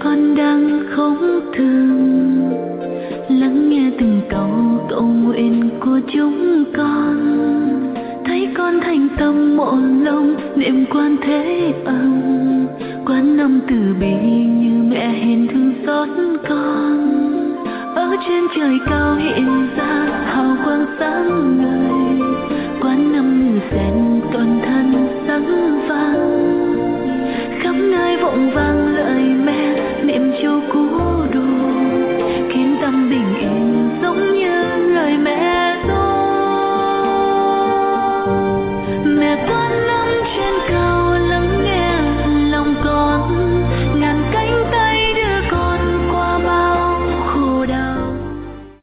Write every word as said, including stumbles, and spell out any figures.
con đang không thường lắng nghe từng câu cầu nguyện của chúng con, thấy con thành tâm một lòng niệm quan thế âm, quan âm từ bi như mẹ hiền thương xót con. Ở trên trời cao hiện ra hào quang sáng ngời,